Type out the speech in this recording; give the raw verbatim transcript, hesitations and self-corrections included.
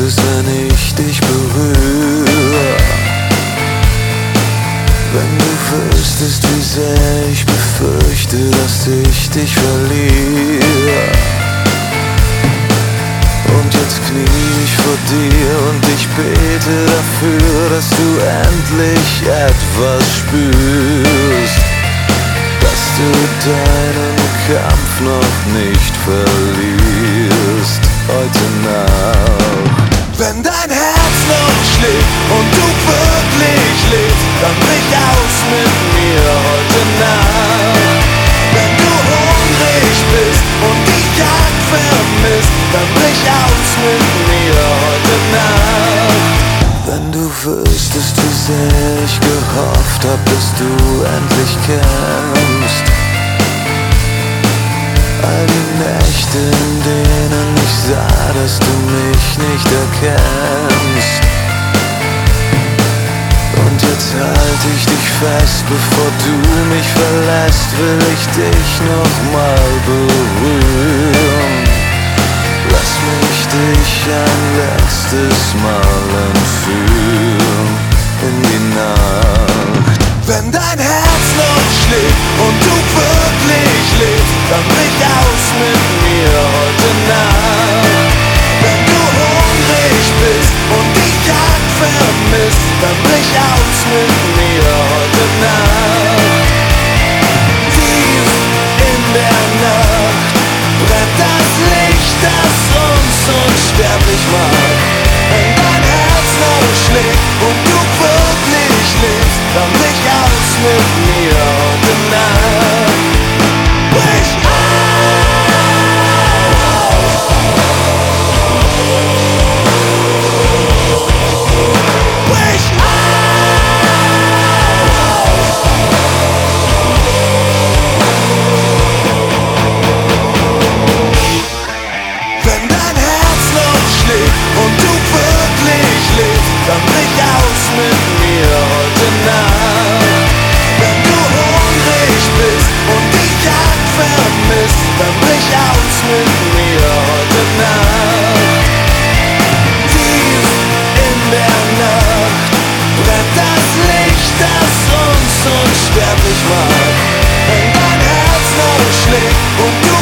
es, wenn ich dich berühre. Wenn du wüsstest, wie sehr ich befürchte, dass ich dich verliere. Und jetzt knie ich vor dir und ich bete dafür, dass du endlich etwas spürst, dass du deinen Kampf noch nicht verlierst, heute Nacht. Wenn dein Herz noch schlägt und du wirklich lebst, dann brich aus mit mir heute Nacht. Wenn du hungrig bist und die Jagd vermisst, dann brich aus mit mir heute Nacht. Wenn du wüsstest, wie sehr ich gehofft hab, dass du endlich kämpfst. All die Nächte, in denen ich sah, dass du mich nicht erkennst. Und jetzt halte ich dich fest, bevor du mich verlässt, will ich dich noch mal berühren. Lass mich dich ein letztes Mal entführen in die Nacht. Wenn dein Herz noch schlägt und du wirklich lebst, dann brich aus mit mir heute Nacht. Wenn du hungrig bist und die Jagd vermisst, dann brich aus mit mir heute Nacht. Tief in der Nacht brennt das Licht, das uns unsterblich macht. Wenn dein Herz noch schlägt und du wirklich lebst, dann brich aus mit mir heute Nacht. Brich und du wirklich lebst, dann brich aus mit mir heute Nacht. Wenn du hungrig bist und die Jagd vermisst, dann brich aus mit mir heute Nacht. Tief in der Nacht brennt das Licht, das uns unsterblich macht. Wenn dein Herz noch schlägt und du